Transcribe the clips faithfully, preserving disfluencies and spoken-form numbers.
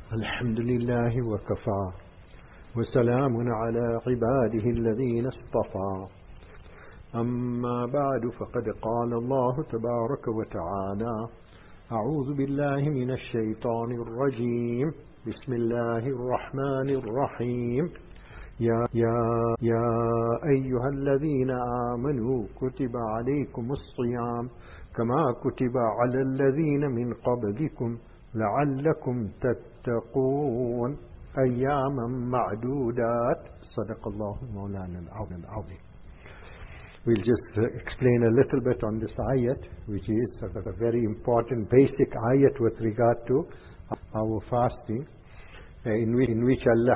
الحمد لله وكفى وسلام على عباده الذين اصطفى. أما بعد، فقد قال الله تبارك وتعالى: أعوذ بالله من الشيطان الرجيم، بسم الله الرحمن الرحيم. يا, يا, يا أيها الذين آمنوا كتب عليكم الصيام كما كتب على الذين من قبلكم لعلكم تتقون أياما معدودات. صدق الله مولانا العظيم. We'll just explain a little bit on this ayat, which is a very important basic ayat with regard to our fasting, in which, in which Allah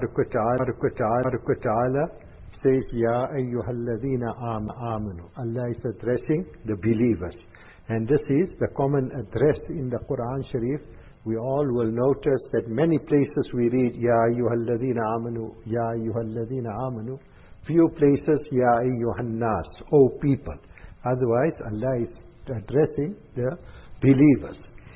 Ta'ala says, Ya ayyuhalladhina amanu. Allah is addressing the believers. And this is the common address in the Quran Sharif. We all will notice that many places we read, Ya ayyuhalladhina amanu, Ya ayyuhalladhina amanu. Few places, Ya ayyuhan nas, O people. Otherwise, Allah is addressing the believers.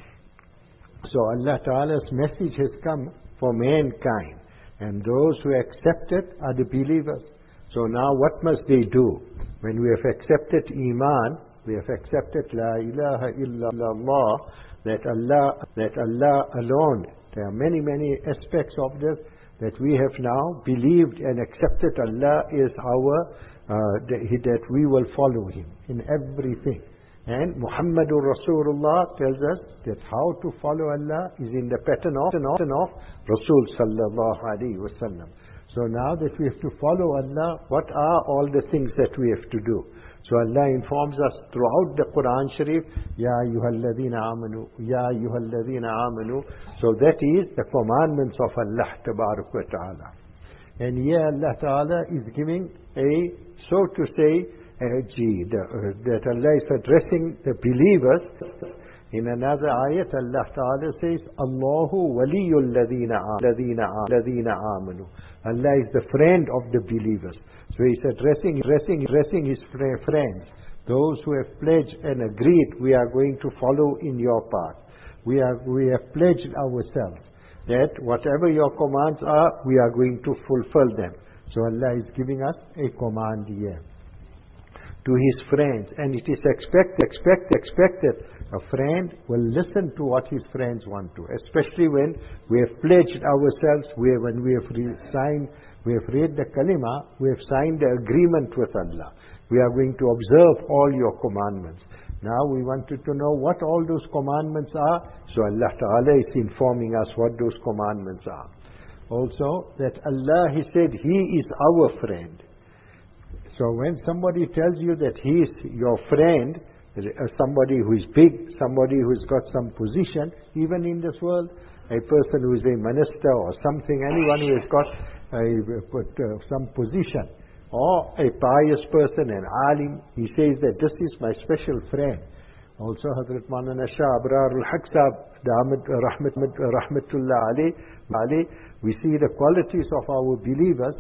So Allah Ta'ala's message has come for mankind. And those who accept it are the believers. So now what must they do? When we have accepted Iman, we have accepted La ilaha illallah, that Allah, that Allah alone. There are many, many aspects of this that we have now believed and accepted. Allah is our, uh, that we will follow Him in everything. And Muhammadur Rasulullah tells us that how to follow Allah is in the pattern of, of Rasul Sallallahu Alaihi Wasallam. So now that we have to follow Allah, what are all the things that we have to do? So Allah informs us throughout the Quran Sharif, Ya ayyuhalladhina amanu, Ya ayyuhalladhina amanu. So that is the commandments of Allah Tabarak wa Ta'ala. And here Allah Ta'ala is giving a, so to say, a G, the, uh, that Allah is addressing the believers. In another ayat, Allah Ta'ala says, Allahu waliyul ladhina amanu. Allah is the friend of the believers. So He's addressing, addressing, addressing His friends, those who have pledged and agreed, we are going to follow in your path. We are, we have pledged ourselves that whatever your commands are, we are going to fulfill them. So Allah is giving us a command here to His friends, and it is expect, expect, expected. A friend will listen to what his friends want to, especially when we have pledged ourselves, we, when we have signed, we have read the kalima, we have signed the agreement with Allah. We are going to observe all your commandments. Now we wanted to know what all those commandments are. So Allah Ta'ala is informing us what those commandments are. Also, that Allah, He said, He is our friend. So when somebody tells you that He is your friend, somebody who is big, somebody who has got some position, even in this world, a person who is a minister or something, anyone who has got a, uh, some position, or a pious person, an alim, he says that this is my special friend. Also, Hazrat Maulana Shah Abrar al-Haq Sahab, Rahmatullah alayh, we see the qualities of our believers,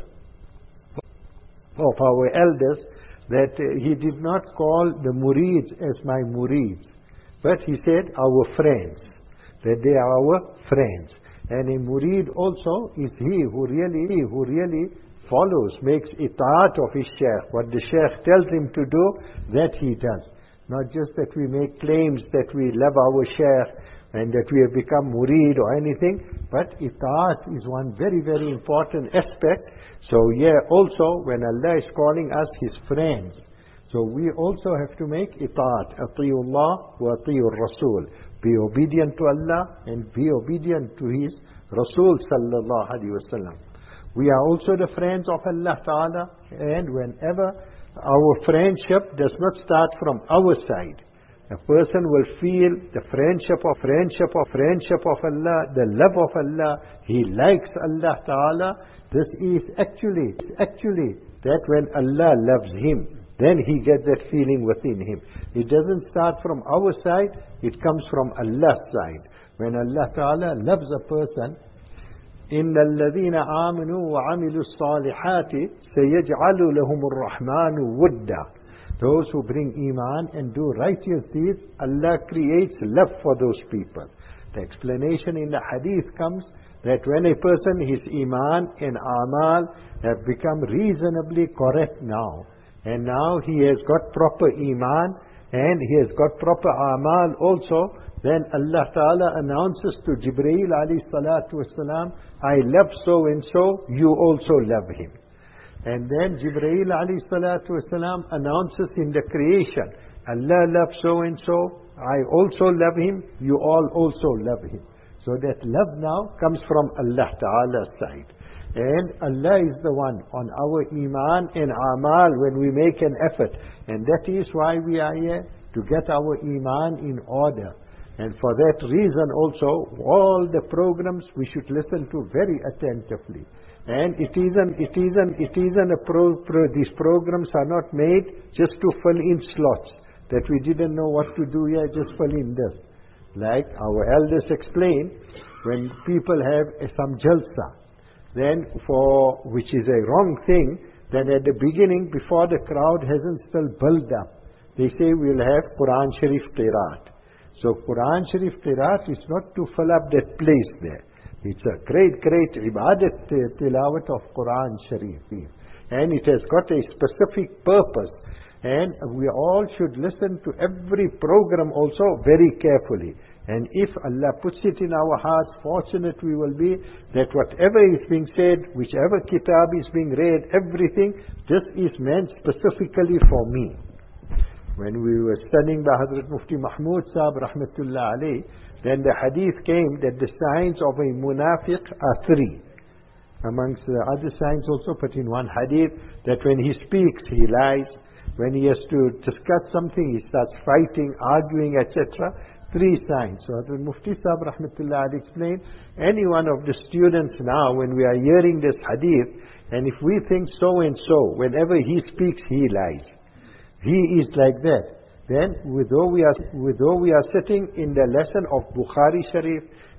of our elders, that uh, he did not call the murids as my murids, but he said our friends, that they are our friends. And a murid also is he who really, who really follows, makes itaat of his shaykh. What the shaykh tells him to do, that he does. Not just that we make claims that we love our shaykh and that we have become murid or anything, but itaat is one very, very important aspect. So yeah, also when Allah is calling us His friends, so we also have to make itaat. Atiullah wa atiur Rasul. Be obedient to Allah and be obedient to His Rasul Sallallahu Alaihi Wasallam. We are also the friends of Allah Ta'ala, and whenever our friendship does not start from our side, a person will feel the friendship of friendship of friendship of Allah, the love of Allah. He likes Allah Ta'ala. This is actually, actually that when Allah loves him, then he gets that feeling within him. It doesn't start from our side, it comes from Allah's side. When Allah Ta'ala loves a person, إِنَّ الَّذِينَ آمَنُوا وَعَمِلُوا الصَّالِحَاتِ سَيَجْعَلُ لَهُمُ الرَّحْمَنُ وُدًّا. Those who bring Iman and do righteous deeds, Allah creates love for those people. The explanation in the hadith comes that when a person, his iman and amal have become reasonably correct now, and now he has got proper iman and he has got proper amal also, then Allah Ta'ala announces to Jibreel alayhi salatu wasalam, I love so and so, you also love him. And then Jibreel alayhi salatu wasalam announces in the creation, Allah loves so and so, I also love him, you all also love him. So that love now comes from Allah Ta'ala's side. And Allah is the one on our iman and amal when we make an effort. And that is why we are here, to get our iman in order. And for that reason also, all the programs we should listen to very attentively. And it isn't, it isn't, it isn't a pro, pro, these programs are not made just to fill in slots, that we didn't know what to do here, just fill in this. Like our elders explained, when people have uh, some jalsa, then for, which is a wrong thing, then at the beginning, before the crowd hasn't still built up, they say we'll have Quran Sharif Qiraat. So Quran Sharif Qiraat is not to fill up that place there. It's a great, great ibadat tilawat of Quran Sharif. And it has got a specific purpose. And we all should listen to every program also very carefully. And if Allah puts it in our hearts, fortunate we will be that whatever is being said, whichever kitab is being read, everything, this is meant specifically for me. When we were studying by Hazrat Mufti Mahmud Sahib Rahmatullah alayh, then the hadith came that the signs of a munafiq are three. Amongst the other signs also, but in one hadith, that when he speaks, he lies. When he has to discuss something, he starts fighting, arguing, et cetera. Three signs. So Hazrat Mufti Sahib Rahmatullah alayh explained, any one of the students now, when we are hearing this hadith, and if we think so and so, whenever he speaks, he lies. He is like that. Then, though we are, though we are sitting in the lesson of Bukhari Sharif,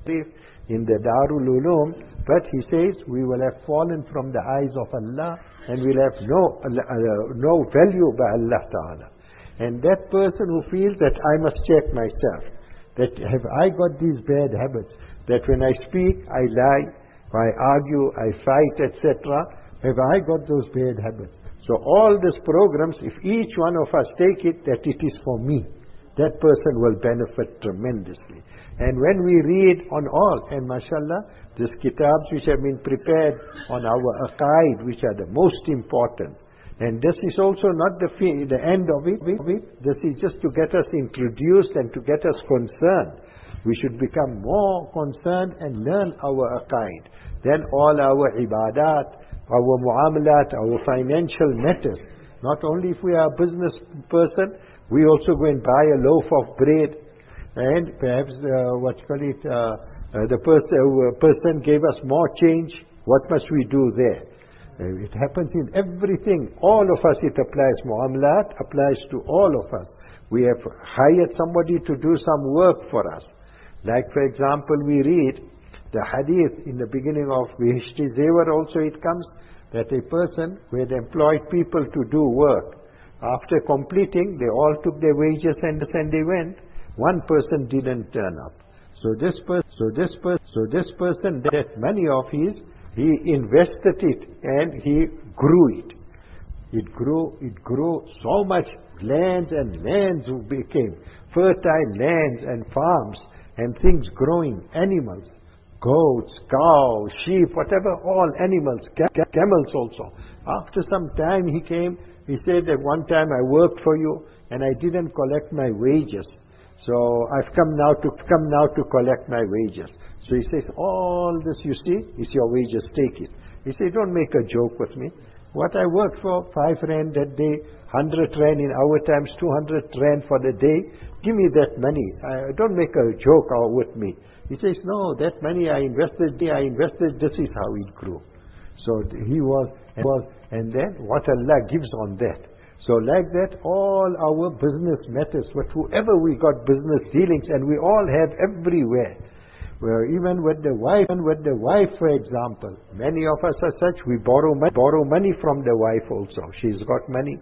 in the Darul Ulum, but he says, we will have fallen from the eyes of Allah, and we'll have no, uh, no value by Allah Ta'ala. And that person who feels that I must check myself, that have I got these bad habits, that when I speak, I lie, I argue, I fight, et cetera, have I got those bad habits? So all these programs, if each one of us take it, that it is for me, that person will benefit tremendously. And when we read on all, and mashallah, these kitabs which have been prepared on our aqaid, which are the most important, and this is also not the, fee, the end of it, this is just to get us introduced and to get us concerned. We should become more concerned and learn our aqaid. Then all our ibadat, our muamalat, our financial matters. Not only if we are a business person, we also go and buy a loaf of bread, and perhaps uh, what you call it, uh, uh, the pers uh, person gave us more change. What must we do there? Uh, it happens in everything. All of us, it applies. Muamalat applies to all of us. We have hired somebody to do some work for us. Like for example, we read the hadith in the beginning of Bihishti Zevar also it comes, that a person who had employed people to do work, after completing, they all took their wages and, and they went. One person didn't turn up. So this person, so this person, so this person, that money of his, he invested it and he grew it. It grew, it grew so much. Lands and lands became fertile lands and farms and things growing, animals. Goats, cows, sheep, whatever, all animals, camels also. After some time he came, he said that one time I worked for you and I didn't collect my wages. So I've come now to come now to collect my wages. So he says, all this you see is your wages, take it. He said, don't make a joke with me. What I worked for, five rand that day, hundred rand in our times, two hundred rand for the day, give me that money. I, don't make a joke with me. He says, no, that money I invested, I invested, this is how it grew. So he was, was, and then what Allah gives on that. So like that, all our business matters, but whoever we got business dealings, and we all have everywhere. Where even with the wife, and with the wife, for example, many of us are such, we borrow money, borrow money from the wife also. She's got money.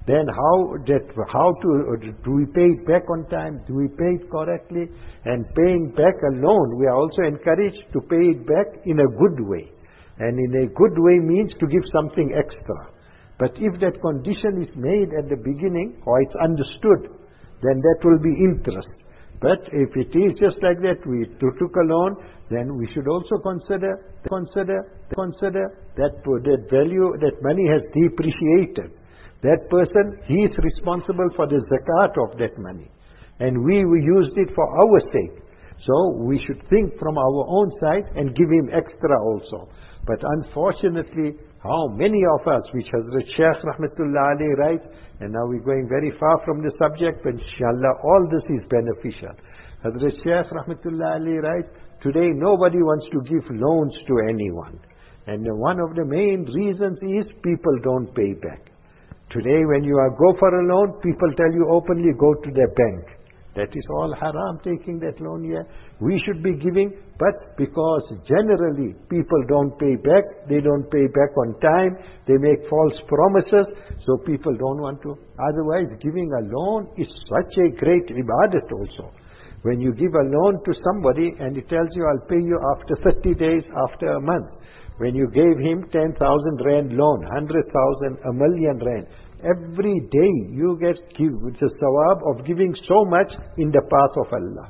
then how that how to do we pay it back on time? Do we pay it correctly? And paying back a loan, we are also encouraged to pay it back in a good way. And in a good way means to give something extra. But if that condition is made at the beginning, or it's understood, then that will be interest. But if it is just like that, we took a loan, then we should also consider, consider, consider that that value, that money has depreciated. That person, he is responsible for the zakat of that money. And we, we used it for our sake. So we should think from our own side and give him extra also. But unfortunately, how many of us, which Hazrat Shaykh Rahmatullah Ali writes, and now we're going very far from the subject, but inshallah all this is beneficial. Hazrat Shaykh Rahmatullah Ali writes, today nobody wants to give loans to anyone. And one of the main reasons is people don't pay back. Today when you are go for a loan, people tell you openly, go to the bank. That is all haram, taking that loan here. We should be giving, but because generally people don't pay back, they don't pay back on time, they make false promises, so people don't want to. Otherwise, giving a loan is such a great ibadat also. When you give a loan to somebody and he tells you, I'll pay you after thirty days, after a month. When you gave him ten thousand rand loan, one hundred thousand, a million rand, every day you get give, the sawab of giving so much in the path of Allah.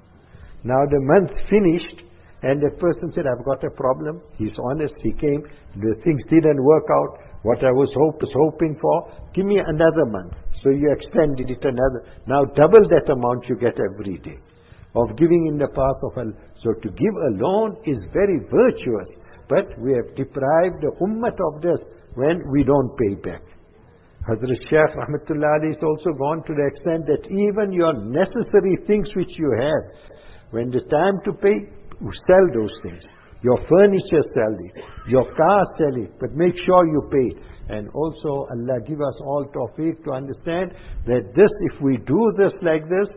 Now the month finished and that person said, I've got a problem. He's honest, he came, the things didn't work out, what I was, hope, was hoping for, give me another month. So you extended it another, now double that amount you get every day of giving in the path of Allah. So to give a loan is very virtuous, but we have deprived the ummah of this when we don't pay back. Hazrat Shaykh Rahmatullah Ali has also gone to the extent that even your necessary things which you have, when the time to pay, sell those things. Your furniture, sell it. Your car, sell it. But make sure you pay it. And also Allah give us all tawfiq to understand that this, if we do this like this,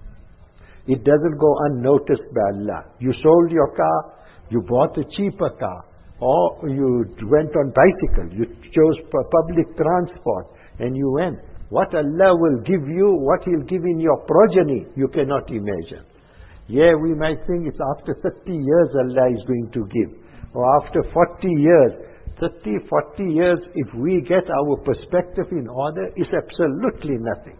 it doesn't go unnoticed by Allah. You sold your car, you bought a cheaper car, or you went on bicycle, you chose public transport, and you went. What Allah will give you, what He'll give in your progeny, you cannot imagine. Yeah, we might think it's after thirty years Allah is going to give, or after forty years. thirty, forty years, if we get our perspective in order, is absolutely nothing.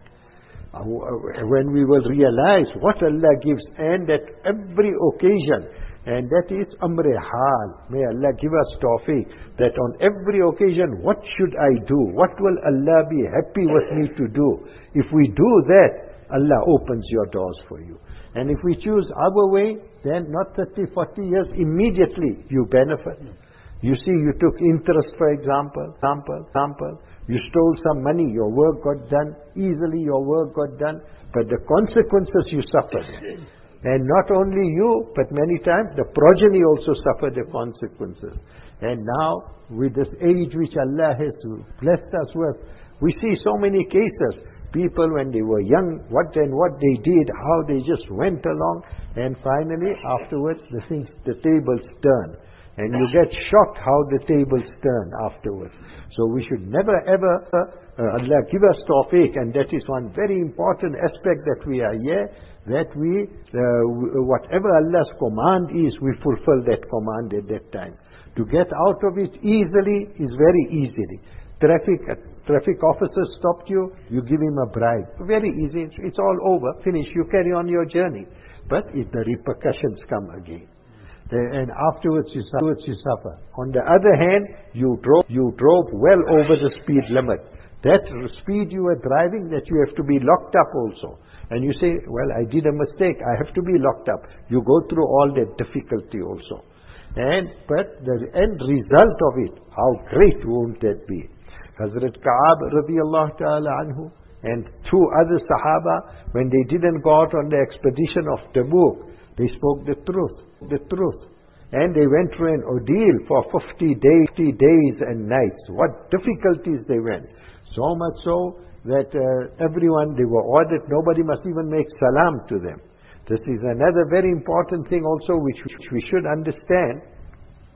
When we will realize what Allah gives, and at every occasion, and that is amre hal. May Allah give us tawfiq, that on every occasion, what should I do? What will Allah be happy with me to do? If we do that, Allah opens your doors for you. And if we choose our way, then not thirty, forty years, immediately you benefit. You see, you took interest, for example, example, example. You stole some money, your work got done, easily your work got done, but the consequences you suffered. And not only you, but many times the progeny also suffer the consequences. And now, with this age which Allah has blessed us with, we see so many cases. People when they were young, what and what they did, how they just went along, and finally, afterwards, the things, the tables turn. And you get shocked how the tables turn afterwards. So we should never ever, uh, Allah give us tawfiq, and that is one very important aspect that we are here, that we, uh, whatever Allah's command is, we fulfill that command at that time. To get out of it easily is very easily. Traffic, uh, traffic officer stopped you, you give him a bribe. Very easy, it's, it's all over, finish, you carry on your journey. But if the repercussions come again, and afterwards you, afterwards you suffer. On the other hand, you drove, you drove well over the speed limit. That speed you were driving, that you have to be locked up also. And you say, well, I did a mistake, I have to be locked up. You go through all that difficulty also. And, but the end result of it, how great won't that be? Hazrat Ka'ab radiallahu ta'ala anhu and two other Sahaba, when they didn't go out on the expedition of Tabuk, they spoke the truth, the truth. And they went through an ordeal for fifty days, fifty days and nights. What difficulties they went. So much so that uh, everyone, they were ordered, nobody must even make salam to them. This is another very important thing also which, which we should understand,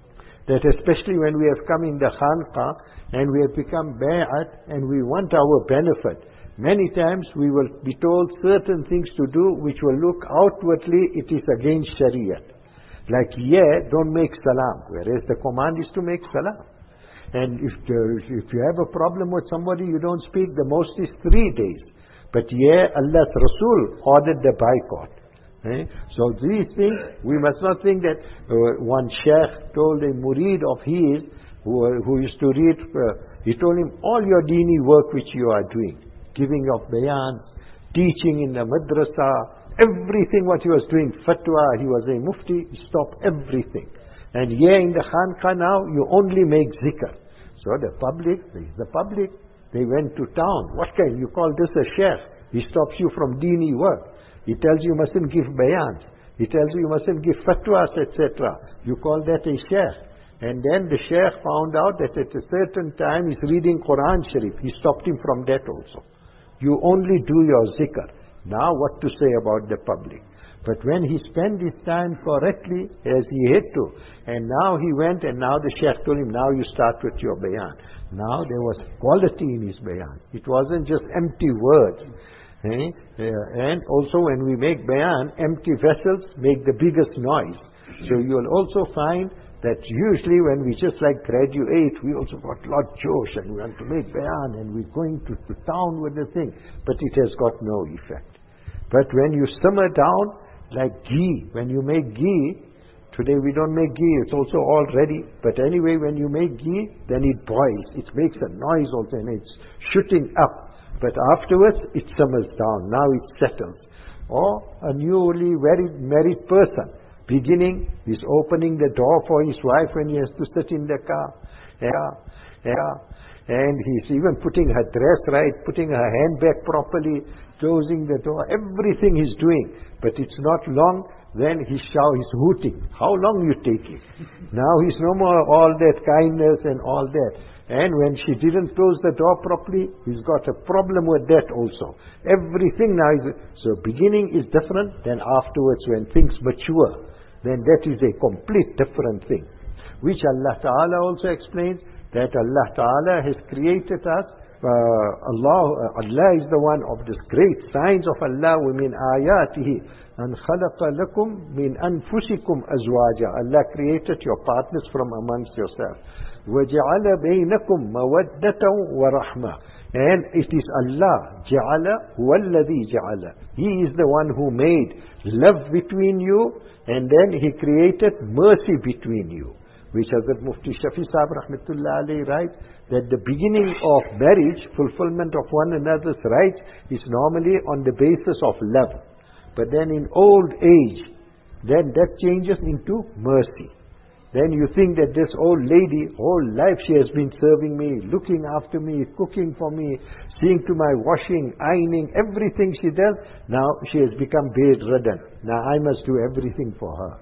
that especially when we have come in the khanqa and we have become bay'at and we want our benefit, many times we will be told certain things to do which will look outwardly it is against Shariah. Like, yeah, don't make salam, whereas the command is to make salam. And if, the, if you have a problem with somebody, you don't speak, the most is three days. But yeah, Allah's Rasul ordered the boycott. Eh? So these things, we must not think that uh, one sheikh told a murid of his, who, who used to read, uh, he told him, all your dini work which you are doing, giving of bayan, teaching in the madrasa, everything what he was doing, fatwa, he was a mufti, stop everything. And here in the khanqa now, you only make zikr. So the public, the public, they went to town. What kind? You call this a sheikh? He stops you from dini work. He tells you you mustn't give bayans. He tells you you mustn't give fatwas, et cetera. You call that a sheikh. And then the sheikh found out that at a certain time he's reading Quran Sharif. He stopped him from that also. You only do your zikr. Now what to say about the public? But when he spent his time correctly, as he had to, and now he went and now the sheikh told him, now you start with your bayan. Now there was quality in his bayan. It wasn't just empty words. Eh? Uh, and also when we make bayan, empty vessels make the biggest noise. So you will also find that usually when we just like graduate, we also got lot josh and we want to make bayan and we're going to, to town with the thing. But it has got no effect. But when you simmer down, like ghee, when you make ghee, today we don't make ghee, it's also all ready. But anyway, when you make ghee, then it boils. It makes a noise also and it's shooting up. But afterwards, it simmers down. Now it settles. Or a newly married, married person, beginning, he's opening the door for his wife when he has to sit in the car. Yeah, yeah. And he's even putting her dress right, putting her handbag properly, closing the door, everything he's doing. But it's not long, then he shout, he's hooting. How long you taking? Now he's no more all that kindness and all that. And when she didn't close the door properly, he's got a problem with that also. Everything now is, so beginning is different, then afterwards when things mature, then that is a complete different thing. Which Allah Ta'ala also explains, that Allah Ta'ala has created us. Uh, Allah, uh, Allah is the one of the great signs of Allah. وَمِنْ آيَاتِهِ أَنْ خَلَقَ لَكُمْ مِنْ أَنفُسِكُمْ أَزْوَاجًا. Allah created your partners from amongst yourself. وَجَعَلَ بَيْنَكُمْ مَوَدَّةً وَرَحْمَةً. And it is Allah, جَعَلَ هُوَ الَّذِي جَعَلَ. He is the one who made love between you, and then He created mercy between you. Which Hazrat Mufti Shafi Sahib Rahmatullah Alayhi writes, that the beginning of marriage, fulfillment of one another's rights, is normally on the basis of love. But then in old age, then that changes into mercy. Then you think that this old lady, whole life she has been serving me, looking after me, cooking for me, seeing to my washing, ironing, everything she does, now she has become bedridden. Now I must do everything for her.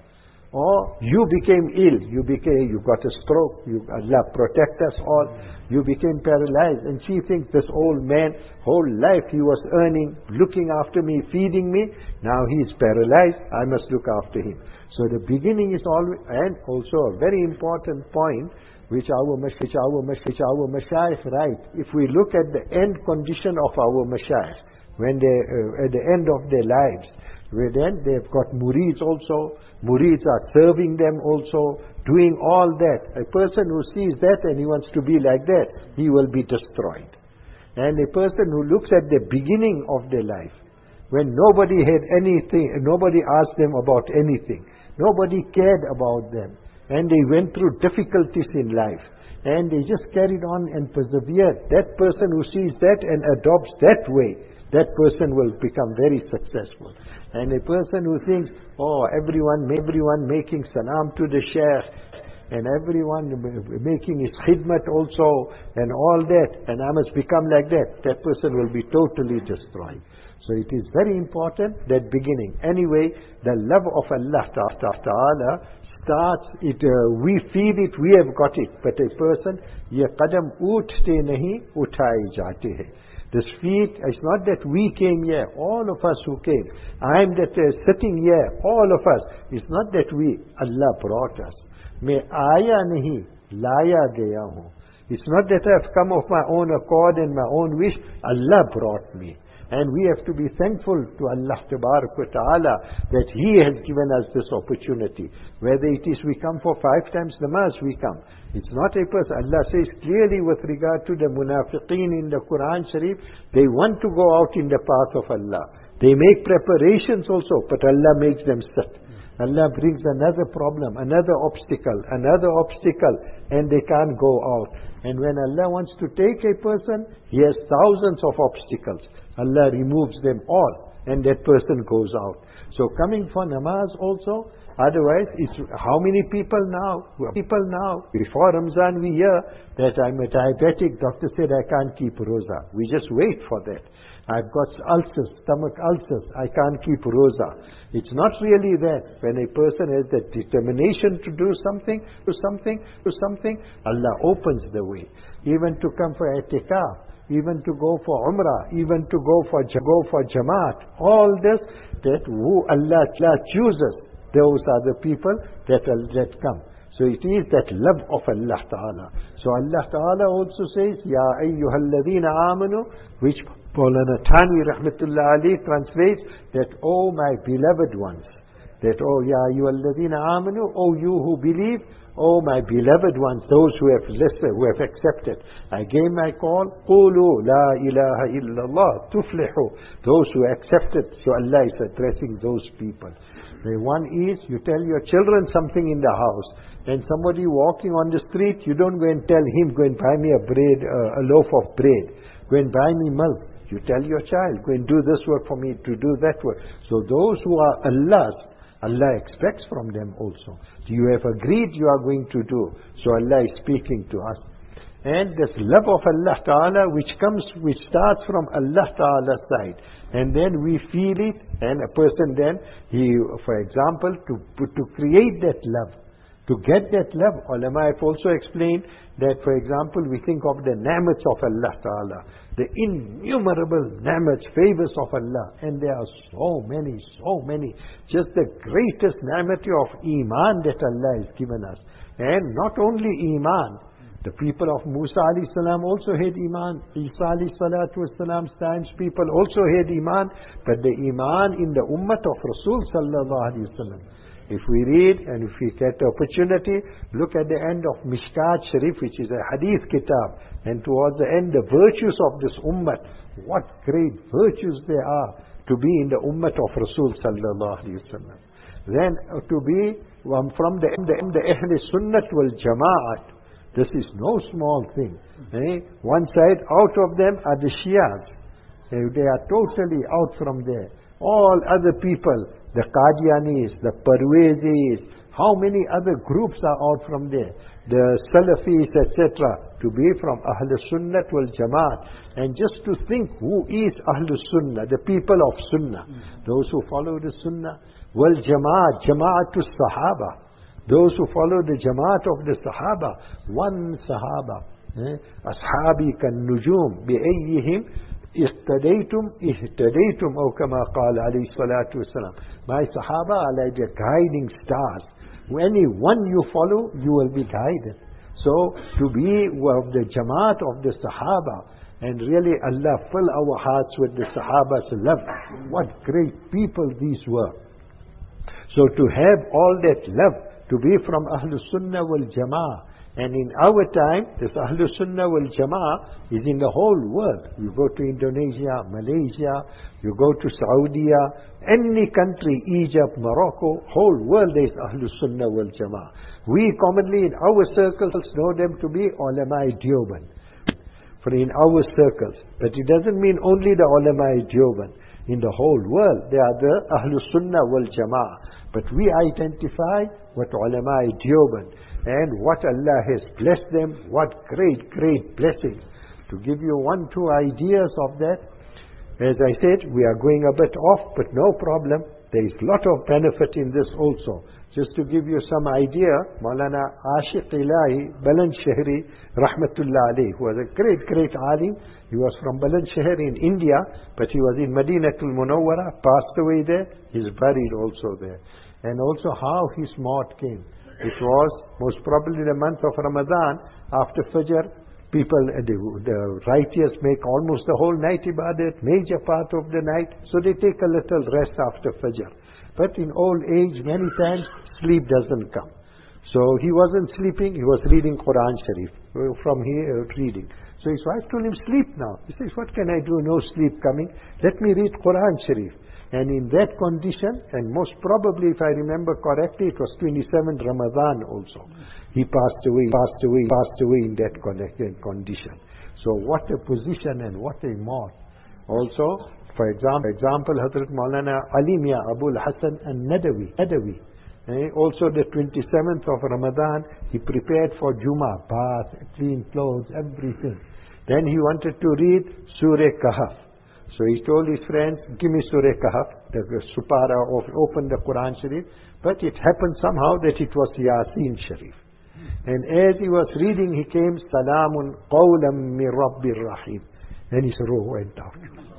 Or you became ill, you became, you got a stroke, you, Allah protect us all, you became paralyzed, and she thinks this old man, whole life he was earning, looking after me, feeding me, now he is paralyzed, I must look after him. So the beginning is always, and also a very important point, which our, which our, which our mashayikh write, if we look at the end condition of our mashayikh, when they, uh, at the end of their lives, where then they've got murids also, murids are serving them also, doing all that. A person who sees that and he wants to be like that, he will be destroyed. And a person who looks at the beginning of their life, when nobody had anything, nobody asked them about anything, nobody cared about them, and they went through difficulties in life, and they just carried on and persevered. That person who sees that and adopts that way, that person will become very successful. And a person who thinks, oh, everyone, everyone making salam to the sheikh, and everyone making his khidmat also, and all that, and I must become like that, that person will be totally destroyed. So it is very important, that beginning. Anyway, the love of Allah Ta'ala starts, it, uh, we feel it, we have got it, but a person, ye qadam uthte nahi, uthai jate hai. This feet, it's not that we came here, all of us who came. I am that uh, sitting here, all of us. It's not that we, Allah brought us. मैं आया नहीं, लाया gaya hu. It's not that I have come of my own accord and my own wish. Allah brought me. And we have to be thankful to Allah Tabarak wa Ta'ala that He has given us this opportunity. Whether it is we come for five times namaz, we come. It's not a person. Allah says clearly with regard to the munafiqeen in the Quran Sharif, they want to go out in the path of Allah. They make preparations also, but Allah makes them sit. Allah brings another problem, another obstacle, another obstacle, and they can't go out. And when Allah wants to take a person, He has thousands of obstacles. Allah removes them all, and that person goes out. So coming for namaz also, otherwise, it's how many people now? People now, before Ramzan we hear that I'm a diabetic, doctor said I can't keep roza. We just wait for that. I've got ulcers, stomach ulcers, I can't keep roza. It's not really that. When a person has that determination to do something, do something, do something, Allah opens the way. Even to come for i'tikaf, even to go for umrah, even to go for go for jamaat, all this, that who Allah, Allah chooses, those are the people that, that come. So it is that love of Allah Ta'ala. So Allah Ta'ala also says, Ya ayyuhalladhina amanu, which Maulana Thani Rahmatullah Ali translates that, oh my beloved ones, that, oh Ya ayyuhalladhina amanu, oh you who believe, oh my beloved ones, those who have listened, who have accepted. I gave my call, قُولُوا لَا إِلَهَ إِلَّا اللَّهِ تُفْلِحُوا. Those who accepted, so Allah is addressing those people. The one is, you tell your children something in the house, and somebody walking on the street, you don't go and tell him, go and buy me a bread, uh, a loaf of bread, go and buy me milk. You tell your child, go and do this work for me, to do that work. So those who are Allah's, Allah expects from them also. You have agreed you are going to do. So Allah is speaking to us. And this love of Allah Ta'ala which comes, which starts from Allah Ta'ala's side. And then we feel it, and a person then, he, for example, to, to create that love, to get that love, ulama have also explained that, for example, we think of the ni'mats of Allah Ta'ala, the innumerable ni'mats, favors of Allah, and there are so many, so many. Just the greatest ni'mat of Iman that Allah has given us. And not only Iman, the people of Musa alayhi salam also had Iman. Isa alayhi salatu wasalam's times people also had Iman, but the Iman in the ummah of Rasul sallallahu alayhi wasallam. If we read and if we get the opportunity, look at the end of Mishkat Sharif, which is a hadith kitab, and towards the end the virtues of this ummah, what great virtues there are to be in the ummah of Rasul sallallahu alayhi wasallam. Then uh, to be um, from the, the, the Ahl Sunnat wal Jama'at, this is no small thing. Eh? One side, out of them are the Shias. Eh, they are totally out from there. All other people, the Qadianis, the Parwezis, how many other groups are out from there? The Salafis, et cetera. To be from Ahl Sunnat wal Jamaat. And just to think who is Ahl Sunnah, the people of Sunnah. Those who follow the Sunnah. Wal Jamaat, Jamaatul Sahaba. Those who follow the Jamaat of the Sahaba. One Sahaba. Ashabi kan nujum bi'ayyihim ihtadaytum ihtadaytum aw kama qala alayhi salatu wasalam. My Sahaba are like the guiding stars. Any one you follow, you will be guided. So, to be of the Jamaat of the Sahaba, and really Allah fill our hearts with the Sahaba's love. What great people these were. So to have all that love, to be from Ahlul Sunnah wal Jama'ah. And in our time, this Ahlul Sunnah wal Jama'ah is in the whole world. You go to Indonesia, Malaysia, you go to Saudi, any country, Egypt, Morocco, whole world there is Ahlul Sunnah wal Jama'ah. We commonly in our circles know them to be Ulama-i Deoband. For in our circles. But it doesn't mean only the Ulama-i Deoband. In the whole world, they are the Ahlul Sunnah wal Jama'ah. But we identify what Ulama-i Deoband and what Allah has blessed them, what great, great blessings. To give you one, two ideas of that, as I said, we are going a bit off, but no problem. There is a lot of benefit in this also. Just to give you some idea, Maulana Ashiq Ilahi Bulandshahri Rahmatullah alayhi, who was a great, great alim. He was from Bulandshahar in India, but he was in Madinatul Munawwara, passed away there. He is buried also there. And also how his maut came. It was most probably the month of Ramadan. After Fajr, people, uh, the, the righteous make almost the whole night ibadat, major part of the night, so they take a little rest after Fajr. But in old age, many times, sleep doesn't come. So he wasn't sleeping, he was reading Quran Sharif, from here uh, reading. So his wife told him, sleep now. He says, what can I do? No sleep coming. Let me read Quran Sharif. And in that condition, and most probably, if I remember correctly, it was twenty-seventh Ramadan also. He passed away, passed away, passed away in that condition. So what a position and what a mark. Also, for example, example Hazrat Maulana Ali Mian Abul Hassan al-Nadawi. Nadawi. Eh, also the twenty-seventh of Ramadan, he prepared for Jummah, bath, clean clothes, everything. Then he wanted to read Surah Kahf. So he told his friends, give me Surah Kahf, the Supara of, open the Quran Sharif. But it happened somehow that it was Yasin Sharif. And as he was reading, he came, Salamun qawlam min Rabbir Rahim. And his roh went out.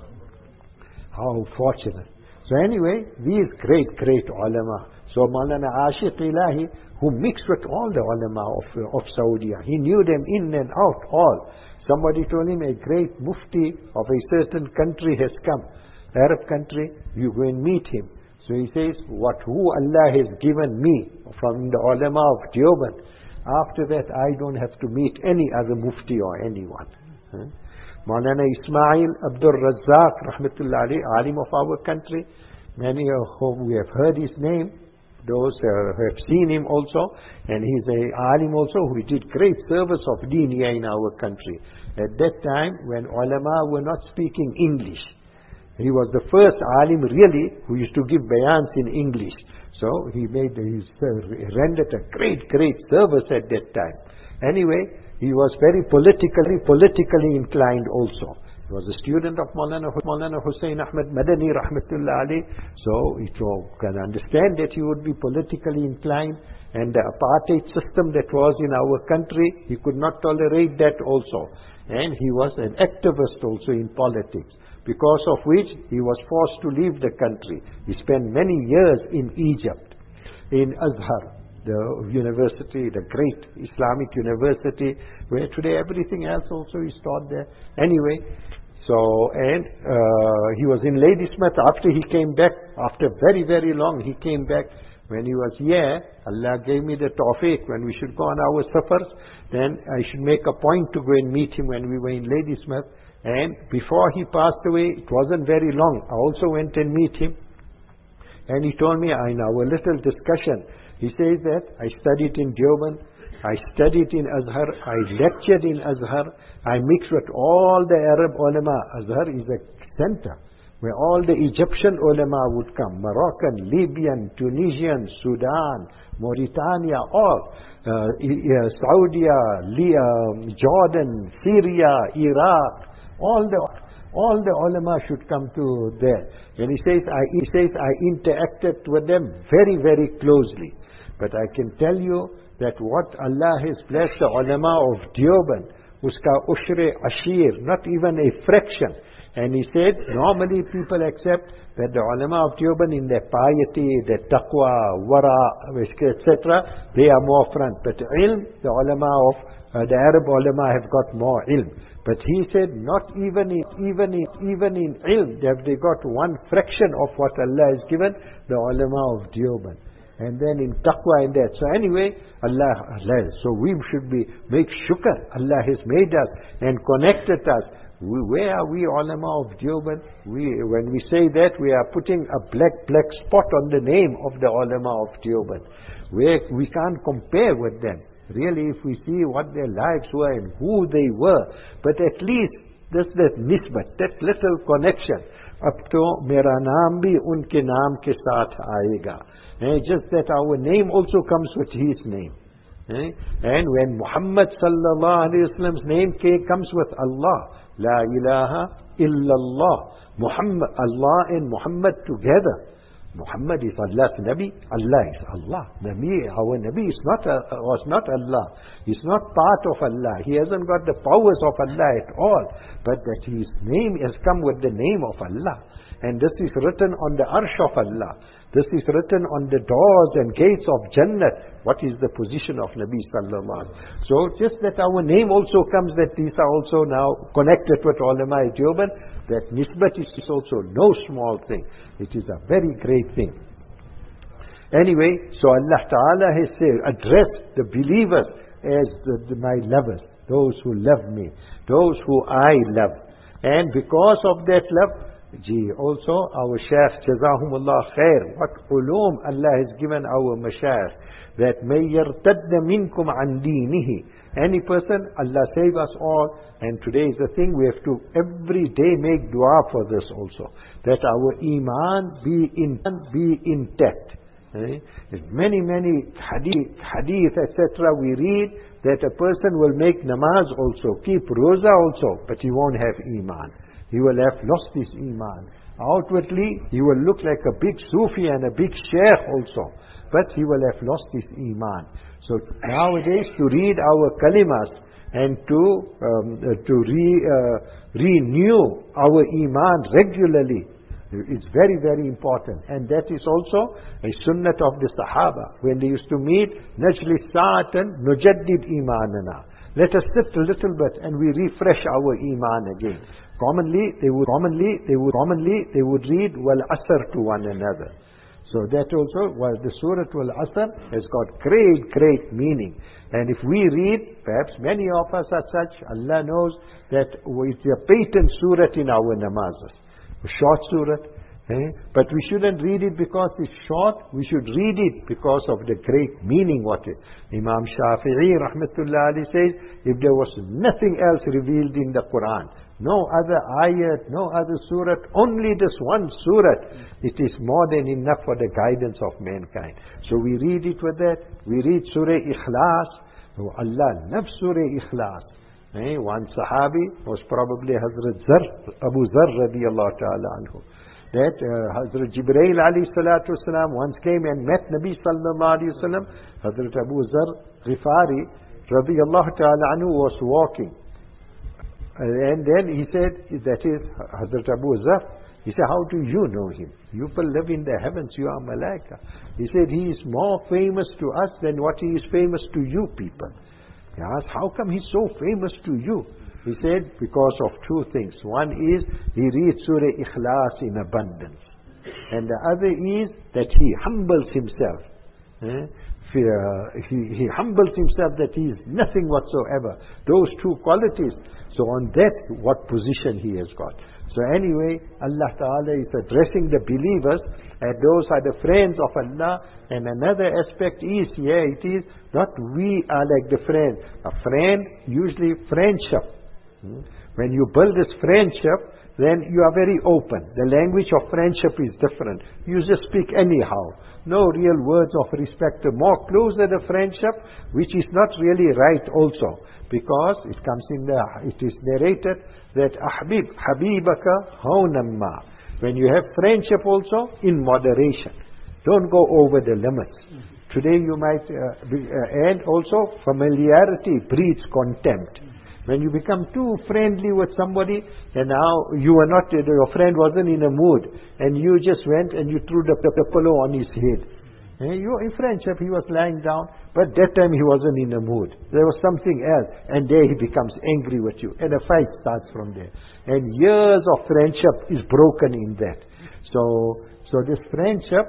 How fortunate. So anyway, these great, great ulama. So Maulana Ashiq Ilahi, who mixed with all the ulama of, of Saudi, he knew them in and out, all. Somebody told him a great mufti of a certain country has come, Arab country, you go and meet him. So he says, what who Allah has given me from the ulama of Deoband, after that I don't have to meet any other mufti or anyone. Huh? Maulana Ismail Abdul Razzaq, rahmatullah alayhi, alim of our country, many of whom we have heard his name, those uh, who have seen him also, and he's a alim also who did great service of deen here in our country. At that time, when ulama were not speaking English, he was the first alim really who used to give bayans in English. So he made his uh, rendered a great, great service at that time. Anyway, he was very politically, politically inclined also. He was a student of Maulana, Maulana Hussain Ahmad Madani rahmatullah alayhi. So you can understand that he would be politically inclined, and the apartheid system that was in our country, he could not tolerate that also. And he was an activist also in politics, because of which he was forced to leave the country. He spent many years in Egypt, in Azhar, the university, the great Islamic university, where today everything else also is taught there. Anyway, so, and uh, he was in Ladysmith after he came back, after very, very long, he came back. When he was here, Allah gave me the tawfiq, when we should go on our safars, then I should make a point to go and meet him when we were in Ladysmith. And before he passed away, it wasn't very long, I also went and meet him. And he told me in our little discussion, he says that I studied in Deoband, I studied in Azhar, I lectured in Azhar, I mixed with all the Arab ulama. Azhar is a center where all the Egyptian ulama would come, Moroccan, Libyan, Tunisian, Sudan, Mauritania, all, uh, uh, Saudi, uh, Jordan, Syria, Iraq, all the all the ulama should come to there. And he says, I, he says, I interacted with them very, very closely. But I can tell you that what Allah has blessed the ulama of Deoband, uska ushre ashir, not even a fraction. And he said, normally people accept that the ulama of Deoband in their piety, their taqwa, wara, et cetera, they are more front. But ilm, the ulama of, uh, the Arab ulama have got more ilm. But he said, not even in, even in, even in ilm have they got one fraction of what Allah has given the ulama of Deoband. And then in taqwa and that. So anyway, Allah, Allah, so we should be, make shukr. Allah has made us and connected us. We, where are we ulama of Deoband? We, when we say that, we are putting a black, black spot on the name of the ulama of Deoband. Where we can't compare with them. Really, if we see what their lives were and who they were. But at least, this that nisbat, that little connection. Up to mera naam bhi unke naam ke saath aayega. Eh, just that our name also comes with his name. Eh? And when Muhammad sallallahu alayhi wa sallam's name came, comes with Allah. La ilaha illallah. Muhammad, Allah and Muhammad together. Muhammad is Allah's Nabi. Allah is Allah. Nabi, our Nabi is not a, was not Allah. He's not part of Allah. He hasn't got the powers of Allah at all. But that his name has come with the name of Allah. And this is written on the arsh of Allah. This is written on the doors and gates of Jannah. What is the position of Nabi sallallahu alaihi wasallam? So just that our name also comes, that these are also now connected with ulama Deoband, that nisbat is also no small thing. It is a very great thing. Anyway, so Allah Ta'ala has said, address the believers as the, the, my lovers, those who love me, those who I love. And because of that love, Gee, also our Shaykh, Jazahumullah khair, what ulum Allah has given our Mashayikh, that may yartadda minkum an dinihi. Any person, Allah save us all, and today is the thing, we have to every day make dua for this also, that our iman be in, be intact. Eh? Many, many hadith, hadith et cetera we read, that a person will make namaz also, keep roza also, but he won't have iman. He will have lost his iman. Outwardly, he will look like a big Sufi and a big Sheikh also, but he will have lost his iman. So nowadays, to read our kalimas and to um, uh, to re, uh, renew our iman regularly, it's very, very important. And that is also a sunnat of the Sahaba. When they used to meet, najlis sa'atan nujaddid imanana. Let us sit a little bit and we refresh our iman again. Commonly, they would commonly they would commonly they would read wal asr to one another. So that also was the Surah Wal Asr has got great, great meaning. And if we read, perhaps many of us are such, Allah knows that it's a patent surah in our namazes. A short surah. Eh? But we shouldn't read it because it's short. We should read it because of the great meaning what it. Imam Shafi'i rahmatullah alayhi says, if there was nothing else revealed in the Quran, no other ayat, no other surah, only this one surah, it is more than enough for the guidance of mankind. So we read it with that. We read Surah Ikhlas. Oh, Allah loves Surah Ikhlas. Eh? One Sahabi was probably Hazrat Zar, Abu Zar radiyallahu ta'ala anhu. That uh, Hazrat Jibreel alayhi salatu wasalam once came and met Nabi sallallahu alayhi wasallam. Hazrat Abu Zar Ghifari radiyallahu ta'ala anhu was walking. And then he said, that is Hazrat Abu Zar. He said, how do you know him? You people live in the heavens, you are Malaika. He said, he is more famous to us than what he is famous to you people. He asked, how come he's so famous to you? He said, because of two things. One is, he reads Surah Ikhlas in abundance. And the other is, that he humbles himself. Eh? He, he humbles himself that he is nothing whatsoever. Those two qualities. So on that, what position he has got. So anyway, Allah Ta'ala is addressing the believers, and those are the friends of Allah. And another aspect is, yeah, it is not we are like the friend. A friend, usually friendship. Hmm? When you build this friendship, then you are very open. The language of friendship is different. You just speak anyhow. No real words of respect. More closer the friendship, which is not really right also. Because it comes in the, it is narrated that Ahbib, Habibaka Haunamma. When you have friendship also, in moderation. Don't go over the limits. Today you might, uh, be, uh, and also familiarity breeds contempt. When you become too friendly with somebody, and now you were not, your friend wasn't in a mood, and you just went and you threw the, the, the pillow on his head. And you were in friendship, he was lying down, but that time he wasn't in a mood. There was something else, and there he becomes angry with you, and a fight starts from there. And years of friendship is broken in that. So, so this friendship,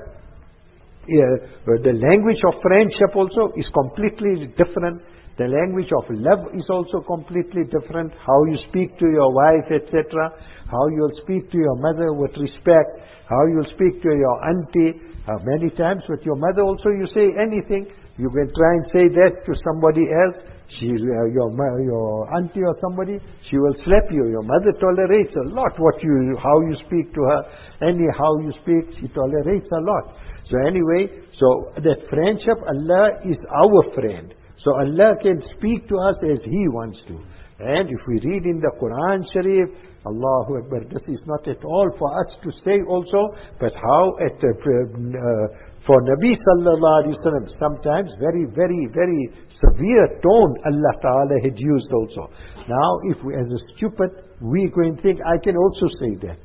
yeah, the language of friendship also is completely different. The language of love is also completely different. How you speak to your wife, et cetera. How you'll speak to your mother with respect. How you'll speak to your auntie. Uh, many times with your mother also you say anything. You can try and say that to somebody else. She, uh, your your auntie or somebody, she will slap you. Your mother tolerates a lot what you, how you speak to her. Anyhow you speak, she tolerates a lot. So anyway, so that friendship, Allah is our friend. So Allah can speak to us as He wants to. And if we read in the Quran Sharif, Allahu Akbar, this is not at all for us to say also, but how at uh, uh, for Nabi Sallallahu Alaihi Wasallam, sometimes very, very, very severe tone Allah Ta'ala had used also. Now, if we, as a stupid, we go and think, I can also say that.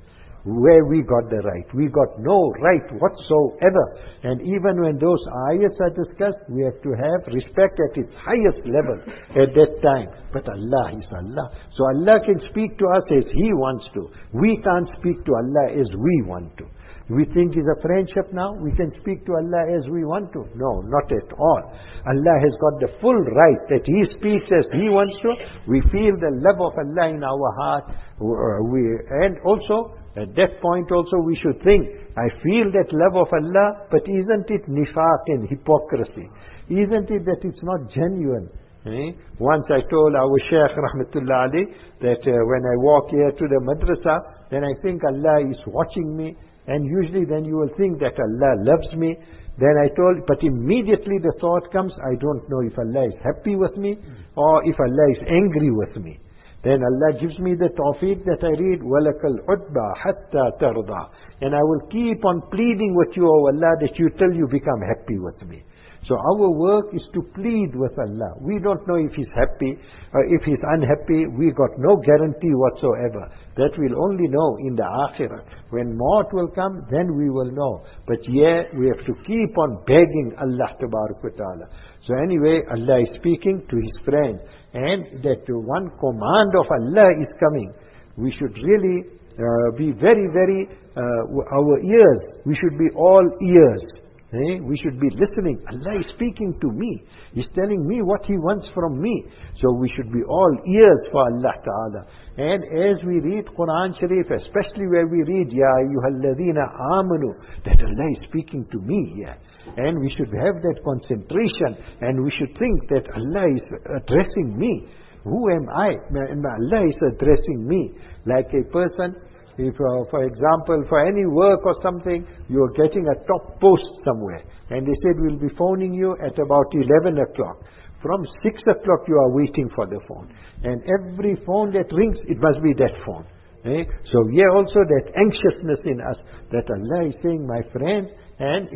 where we got the right. We got no right whatsoever. And even when those ayats are discussed, we have to have respect at its highest level at that time. But Allah is Allah. So Allah can speak to us as He wants to. We can't speak to Allah as we want to. We think it's a friendship now, we can speak to Allah as we want to. No, not at all. Allah has got the full right that He speaks as He wants to. We feel the love of Allah in our heart. We, and also, at that point also we should think, I feel that love of Allah, but isn't it nifaq and hypocrisy? Isn't it that it's not genuine? Eh? Once I told our Shaykh Rahmatullah Ali that uh, when I walk here to the madrasa, then I think Allah is watching me. And usually then you will think that Allah loves me. Then I told, but immediately the thought comes, I don't know if Allah is happy with me or if Allah is angry with me. Then Allah gives me the tawfiq that I read, وَلَكَ الْعُدْبَى حَتَّى تَرْضَى. And I will keep on pleading with you, O Allah, that you till you become happy with me. So our work is to plead with Allah. We don't know if He's happy or if He's unhappy. We got no guarantee whatsoever. That we'll only know in the akhirah. When maut will come, then we will know. But yeah, we have to keep on begging Allah Tabarak wa Ta'ala. So anyway, Allah is speaking to His friend. And that one command of Allah is coming. We should really uh, be very, very, uh, our ears, we should be all ears. Eh? We should be listening. Allah is speaking to me. He's telling me what He wants from me. So we should be all ears for Allah Ta'ala. And as we read Quran Sharif, especially where we read, Ya ayyuhalladhina amanu, that Allah is speaking to me here. And we should have that concentration. And we should think that Allah is addressing me. Who am I? Allah is addressing me. Like a person, if, uh, for example, for any work or something, you're getting a top post somewhere. And they said, we'll be phoning you at about eleven o'clock. From six o'clock you are waiting for the phone. And every phone that rings, it must be that phone. Eh? So here also that anxiousness in us, that Allah is saying, my friend, and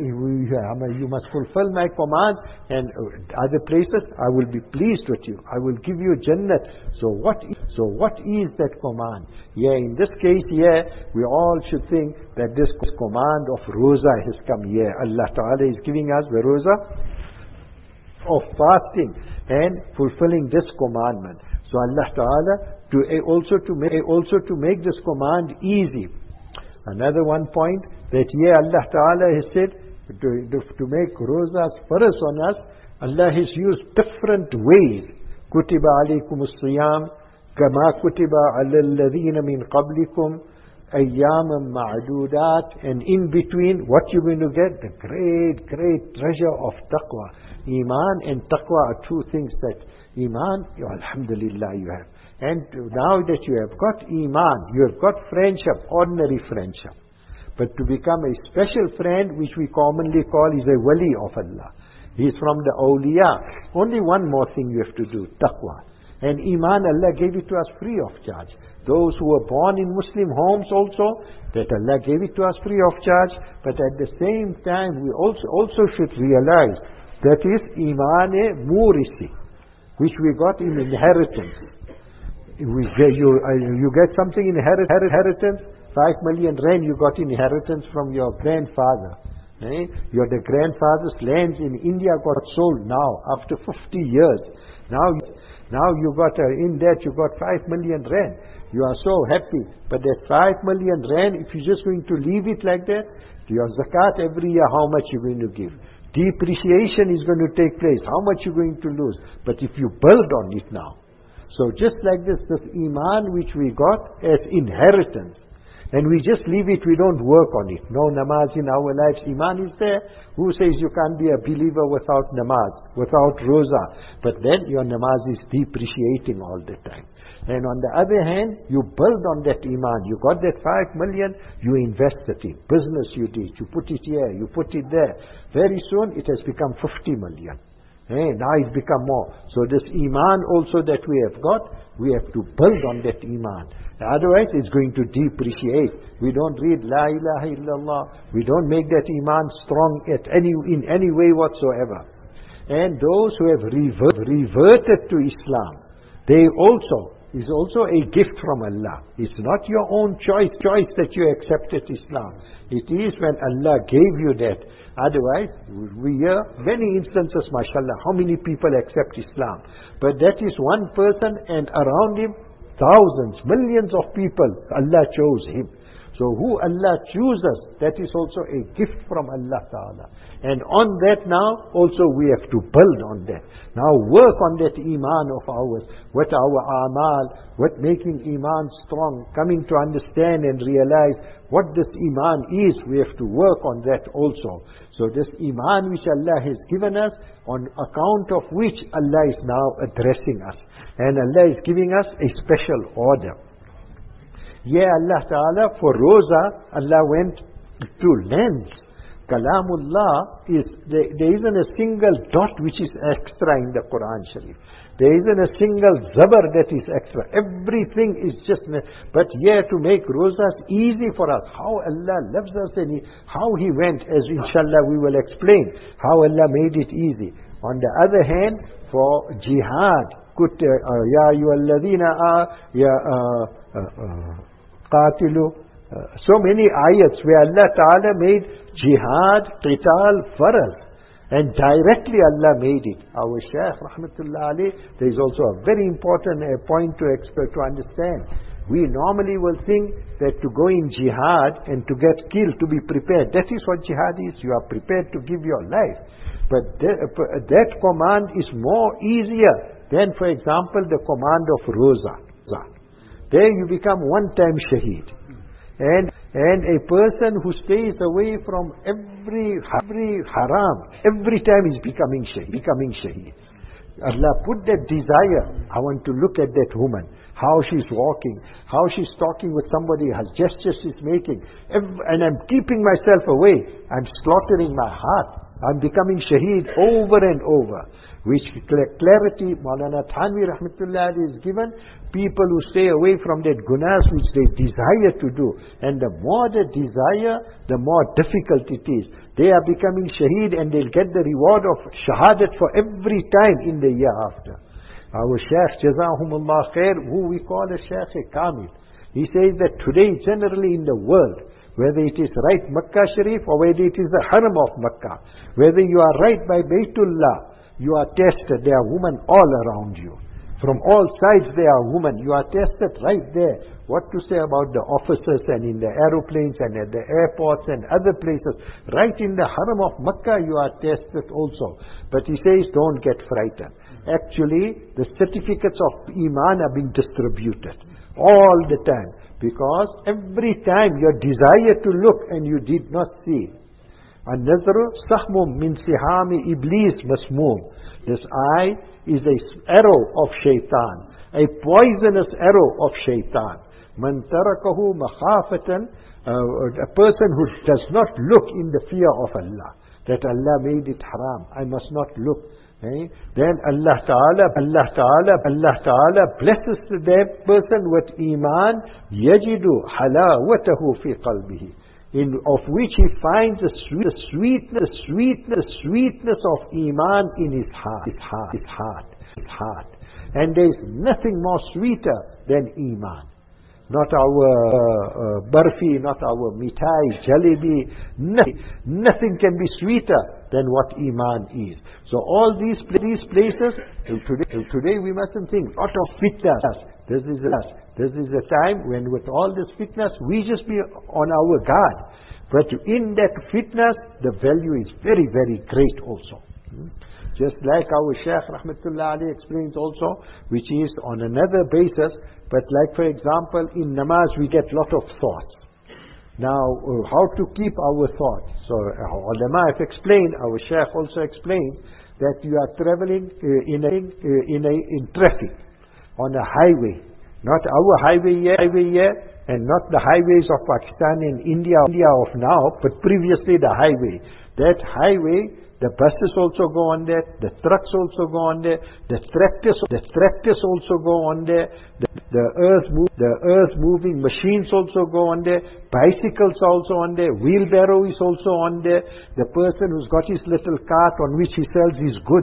you must fulfill my command, and other places I will be pleased with you. I will give you Jannat. So what is, so what is that command? Yeah, in this case here, we all should think that this command of Roza has come here. Allah Ta'ala is giving us the Roza of fasting and fulfilling this commandment. So Allah Ta'ala to also to make also to make this command easy. Another one point that here Allah Ta'ala has said to, to, to make rozas faraz on us, Allah has used different ways. Kutiba alaykum as-siyam kama kutiba ala alladhina min qablikum ayyam ma'dudat, and in between what you're going to get, the great great treasure of taqwa. Iman and taqwa are two things that Iman, alhamdulillah, you have. And now that you have got Iman, you have got friendship, ordinary friendship. But to become a special friend, which we commonly call is a wali of Allah. He is from the awliya. Only one more thing you have to do, taqwa. And Iman, Allah gave it to us free of charge. Those who were born in Muslim homes also, that Allah gave it to us free of charge. But at the same time, we also, also should realize that is Iman-e Murisi, which we got in inheritance. We, you, uh, you get something in inheritance, five million rand you got inheritance from your grandfather. Eh? Your the grandfather's lands in India got sold now after fifty years. Now, now you got uh, in that you got five million rand. You are so happy. But that five million rand, if you're just going to leave it like that, your zakat every year, how much you're going to give? Depreciation is going to take place. How much you're going to lose? But if you build on it now. So just like this, this Iman which we got as inheritance, and we just leave it, we don't work on it. No namaz in our lives. Iman is there. Who says you can't be a believer without namaz, without roza? But then your namaz is depreciating all the time. And on the other hand, you build on that Iman. You got that five million, you invest it in. Business you did, you put it here, you put it there. Very soon it has become fifty million. Hey, now it's become more. So this Iman also that we have got, we have to build on that Iman. Otherwise it's going to depreciate. We don't read La ilaha illallah. We don't make that Iman strong at any, in any way whatsoever. And those who have revert, reverted to Islam, they also is also a gift from Allah. It's not your own choice, choice that you accepted Islam. It is when Allah gave you that. Otherwise, we hear many instances, mashallah, how many people accept Islam. But that is one person, and around him, thousands, millions of people, Allah chose him. So who Allah chooses, that is also a gift from Allah Ta'ala. And on that now, also we have to build on that. Now work on that iman of ours, what our amal, what making iman strong, coming to understand and realize what this iman is, we have to work on that also. So this iman which Allah has given us, on account of which Allah is now addressing us. And Allah is giving us a special order. Yeah, Allah Ta'ala, for Roza, Allah went to lengths. Kalamullah is, there, there isn't a single dot which is extra in the Quran Sharif. There isn't a single zabar that is extra. Everything is just, but yeah, to make Rozas easy for us. How Allah loves us and he, how He went, as inshallah we will explain, how Allah made it easy. On the other hand, for jihad, kut ya ayyuhalladhina ya qatilu, so many ayats where Allah Ta'ala made jihad, qital, faraz. And directly Allah made it. Our Shaykh Rahmatullah alayh, there is also a very important uh, point to expert to understand. We normally will think that to go in jihad and to get killed, to be prepared, that is what jihad is. You are prepared to give your life. But that, uh, that command is more easier than, for example, the command of Roza. There you become one-time shaheed. And And a person who stays away from every, every haram, every time is becoming shaheed. Becoming shaheed. Allah put that desire. I want to look at that woman, how she's walking, how she's talking with somebody, her gestures she's making. And I'm keeping myself away. I'm slaughtering my heart. I'm becoming shaheed over and over. Which clarity Maulana Thanvi Rahmatullah is given, people who stay away from that gunas which they desire to do. And the more they desire, the more difficult it is. They are becoming shaheed and they'll get the reward of shahadat for every time in the year after. Our Shaykh Jazahumullah Khair, who we call a Shaykh Kamil, he says that today generally in the world, whether it is right Makkah Sharif or whether it is the Haram of Makkah, whether you are right by Baytullah, you are tested. There are women all around you. From all sides there are women. You are tested right there. What to say about the officers and in the aeroplanes and at the airports and other places. Right in the Haram of Makkah you are tested also. But he says don't get frightened. Actually the certificates of Iman are being distributed all the time. Because every time your desire to look and you did not see. An-nazru sahmum min sihami iblis masmoom. This eye is an arrow of shaitan, a poisonous arrow of shaitan. Man tarakahu makhafatan, a person who does not look in the fear of Allah, that Allah made it haram, I must not look. Eh? Then Allah Ta'ala, Allah Ta'ala, Allah Ta'ala blesses that person with iman, yajidu halawatahu fi qalbihi. In, of which he finds the sweet, sweetness, sweetness, sweetness of Iman in his heart, his heart, his heart, his heart. And there is nothing more sweeter than Iman. Not our uh, uh, barfi, not our mitai, jalebi, nothing, nothing can be sweeter than what Iman is. So all these, these places, today, today we mustn't think, lot of fitness. This is us. This is a time when with all this fitness, we just be on our guard. But in that fitness, the value is very, very great also. Hmm? Just like our Shaykh Rahmatullah Ali explains also, which is on another basis, but like for example, in namaz we get lot of thoughts. Now, uh, how to keep our thoughts? So, uh, ulama have explained, our Shaykh also explained, that you are traveling uh, in, a, uh, in, a, in traffic, on a highway. Not our highway here, highway here, and not the highways of Pakistan and India, India of now, but previously the highway. That highway, the buses also go on there, the trucks also go on there, the tractors, the tractors also go on there, the, the earth move, the earth moving machines also go on there, bicycles also on there, wheelbarrow is also on there, the person who's got his little cart on which he sells his goods,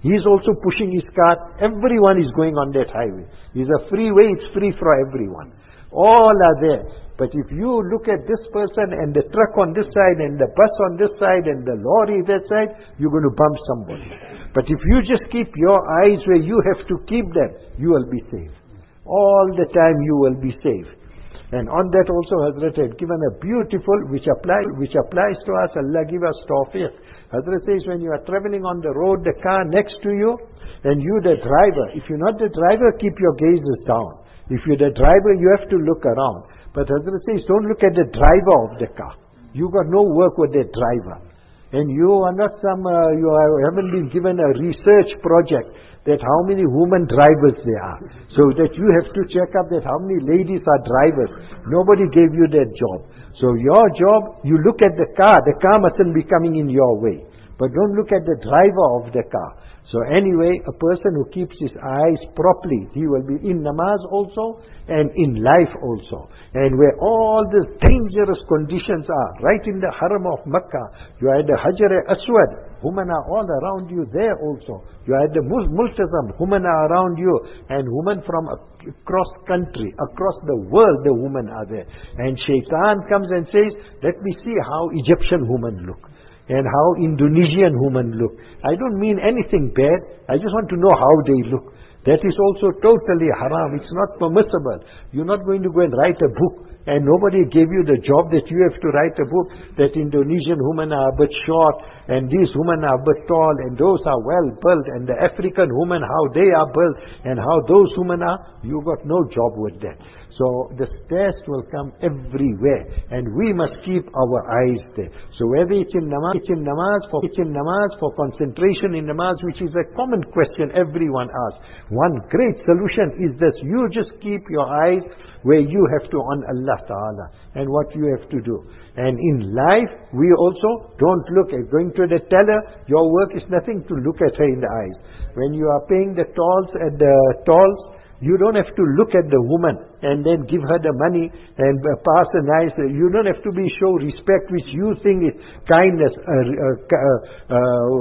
He's also pushing his cart. Everyone is going on that highway. It's a freeway, it's free for everyone. All are there. But if you look at this person and the truck on this side and the bus on this side and the lorry that side, you're going to bump somebody. But if you just keep your eyes where you have to keep them, you will be safe. All the time you will be safe. And on that also Hazrat had given a beautiful, which applies, which applies to us, Allah give us tawfiq. Hazrat says when you are traveling on the road, the car next to you, and you the driver, if you're not the driver, keep your gazes down. If you're the driver, you have to look around. But Hazrat says, don't look at the driver of the car. You got no work with the driver. And you are not some, uh, you are, haven't been given a research project that how many women drivers there are. So that you have to check up that how many ladies are drivers. Nobody gave you that job. So your job, you look at the car. The car mustn't be coming in your way. But don't look at the driver of the car. So anyway, a person who keeps his eyes properly, he will be in namaz also and in life also. And where all these dangerous conditions are, right in the haram of Makkah, you are at the Hajar Aswad, women are all around you there also. You are at the Multazam, women are around you, and women from across country, across the world, the women are there. And Shaitan comes and says, let me see how Egyptian women look. And how Indonesian women look. I don't mean anything bad. I just want to know how they look. That is also totally haram. It's not permissible. You're not going to go and write a book. And nobody gave you the job that you have to write a book that Indonesian women are a bit short and these women are a bit tall and those are well built and the African women how they are built and how those women are. You got no job with that. So the test will come everywhere and we must keep our eyes there. So whether it's in namaz, it's in namaz for, it's in namaz for concentration in namaz, which is a common question everyone asks. One great solution is this: you just keep your eyes where you have to on Allah Ta'ala and what you have to do. And in life, we also don't look at going to the teller. Your work is nothing to look at her in the eyes. When you are paying the tolls at the tolls, you don't have to look at the woman and then give her the money and pass a nice. You don't have to be show respect which you think is kindness, uh, uh, uh,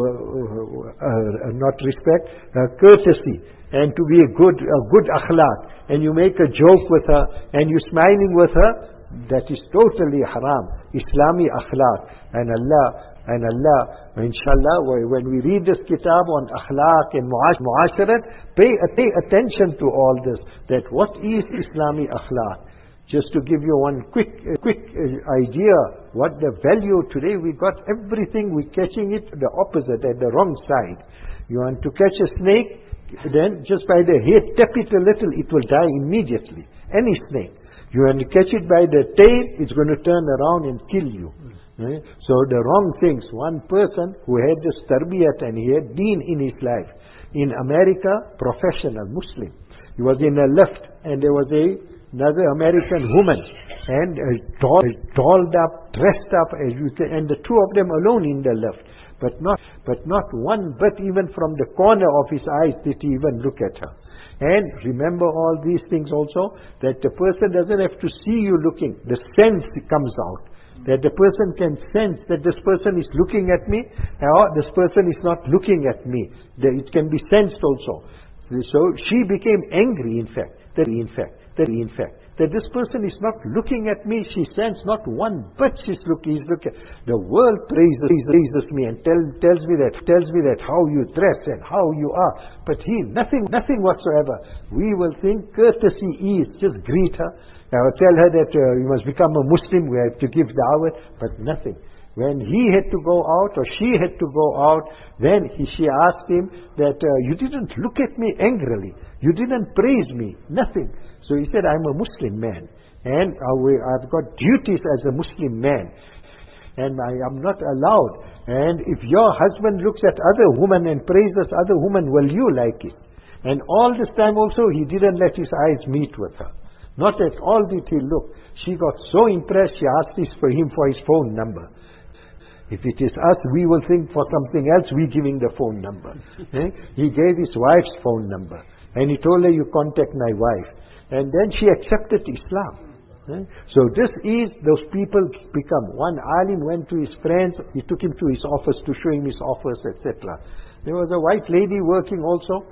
uh, uh, not respect, uh, courtesy, and to be a good, a good akhlaq. And you make a joke with her and you're smiling with her. That is totally haram. Islami akhlaq. And Allah. And Allah, inshallah, when we read this kitab on akhlaq and muasharat, pay, pay attention to all this. That what is Islami akhlaq? Just to give you one quick, uh, quick uh, idea, what the value today, we got everything, we're catching it the opposite, at the wrong side. You want to catch a snake, then just by the head, tap it a little, it will die immediately. Any snake. You want to catch it by the tail, it's going to turn around and kill you. So the wrong things. One person who had this tarbiyat and he had deen in his life. In America, professional Muslim. He was in a lift and there was a, another American woman and uh, tall, talled up, dressed up, as you say, and the two of them alone in the lift. But not, but not one bit even from the corner of his eyes did he even look at her. And remember all these things also, that the person doesn't have to see you looking. The sense comes out. That the person can sense that this person is looking at me or this person is not looking at me. That it can be sensed also. So she became angry in fact. That in fact, that in fact, that this person is not looking at me. She sensed not one bit she's looking. He's looking. The world praises, praises me and tell, tells me that tells me that how you dress and how you are. But he nothing nothing whatsoever. We will think courtesy is just greet her. I will tell her that uh, you must become a Muslim, we have to give da'wah, but nothing. When he had to go out or she had to go out, then he, she asked him that uh, you didn't look at me angrily, you didn't praise me, nothing. So he said, I'm a Muslim man and uh, we, I've got duties as a Muslim man and I am not allowed. And if your husband looks at other women and praises other women, will you like it? And all this time also he didn't let his eyes meet with her. Not at all did he look. She got so impressed, she asked this for him for his phone number. If it is us, we will think for something else, we giving the phone number. eh? He gave his wife's phone number. And he told her, you contact my wife. And then she accepted Islam. eh? So this is, those people become. One alim went to his friends, he took him to his office to show him his office, et cetera. There was a white lady working also,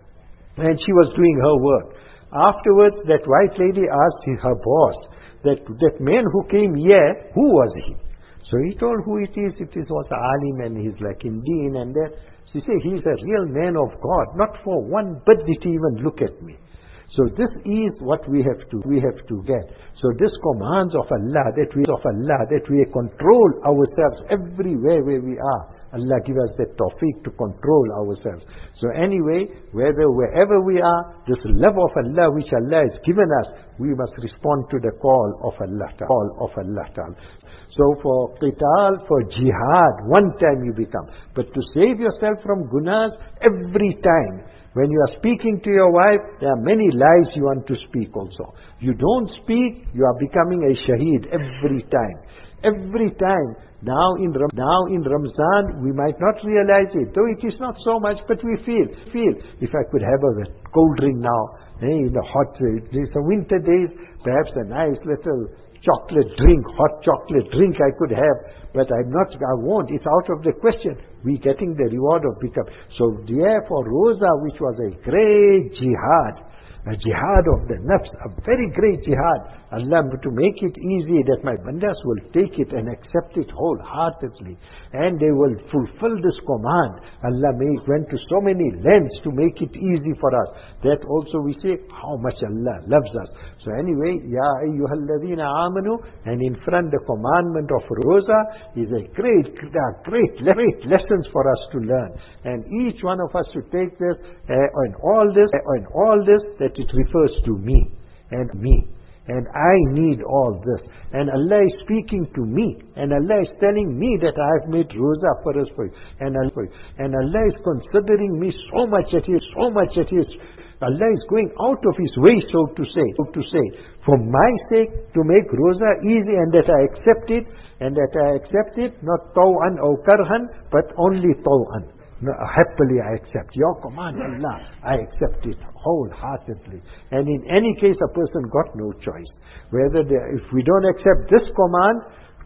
and she was doing her work. Afterwards, that white lady asked her boss, that that man who came here, who was he? So he told who it is. It is was alim, and he's like in deen and that. She said, he's a real man of God. Not for one bit did he even look at me. So this is what we have to we have to get. So this commands of Allah, that we of Allah, that we control ourselves everywhere where we are. Allah give us that tawfiq to control ourselves. So anyway, whether wherever we are, this love of Allah which Allah has given us, we must respond to the call of Allah, call of Allah Ta'ala. So for qital, for jihad, one time you become. But to save yourself from gunas, every time. When you are speaking to your wife, there are many lies you want to speak also. You don't speak, you are becoming a shaheed every time. Every time. Now in now in Ramzan, we might not realize it, though it is not so much, but we feel, feel, if I could have a cold drink now, eh, in the hot, there's a winter days, perhaps a nice little chocolate drink, hot chocolate drink I could have, but I'm not, I won't, it's out of the question. We're getting the reward of become. So therefore, Roza, which was a great jihad, a jihad of the nafs, a very great jihad, Allah, to make it easy that my bandas will take it and accept it wholeheartedly, and they will fulfill this command. Allah made, went to so many lengths to make it easy for us. That also we say how much Allah loves us. So anyway, Ya ayyuhalladhina amanu, and in front the commandment of Roza is a great, great, great lessons for us to learn. And each one of us should take this, uh, and all this, uh, and all this, that it refers to me, and me. And I need all this. And Allah is speaking to me. And Allah is telling me that I have made Roza for us for you. And Allah, and Allah is considering me so much that He is, so much that He is. Allah is going out of His way, so to say, so to say, for my sake, to make Roza easy, and that I accept it, and that I accept it, not taw'an or karhan, but only taw'an. No, happily I accept your command, Allah. I accept it wholeheartedly. And in any case, a person got no choice. Whether they, if we don't accept this command,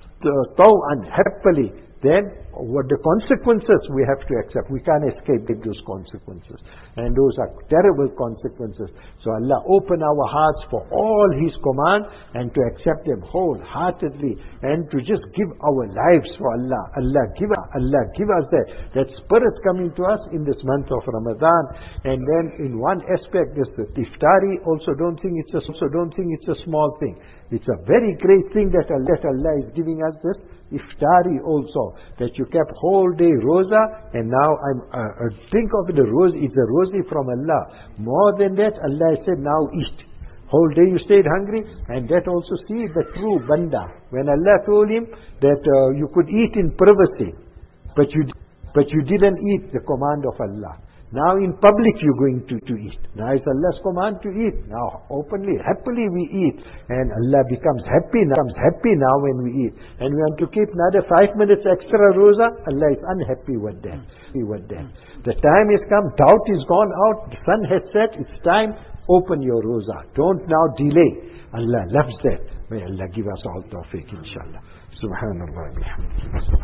taw'an, happily, then what the consequences we have to accept. We can't escape those consequences. And those are terrible consequences. So Allah open our hearts for all His command, and to accept them wholeheartedly, and to just give our lives for Allah. Allah give, Allah give us that, that spirit coming to us in this month of Ramadan. And then in one aspect, this iftari, also don't think it's a, also don't think it's a small thing. It's a very great thing that Allah, that Allah is giving us this iftari also, that you kept whole day roza, and now I'm uh, uh, think of the rose, it's a rosy from Allah. More than that, Allah said, now eat. Whole day you stayed hungry, and that also see the true banda. When Allah told him that uh, you could eat in privacy, but you but you didn't eat the command of Allah. Now in public you're going to, to eat. Now it's Allah's command to eat. Now openly, happily we eat. And Allah becomes happy, becomes happy now when we eat. And we want to keep another five minutes extra roza, Allah is unhappy with that. With that. The time has come, doubt is gone out, the sun has set, it's time, open your roza. Don't now delay. Allah loves that. May Allah give us all tawfiq, inshallah. Subhanallah.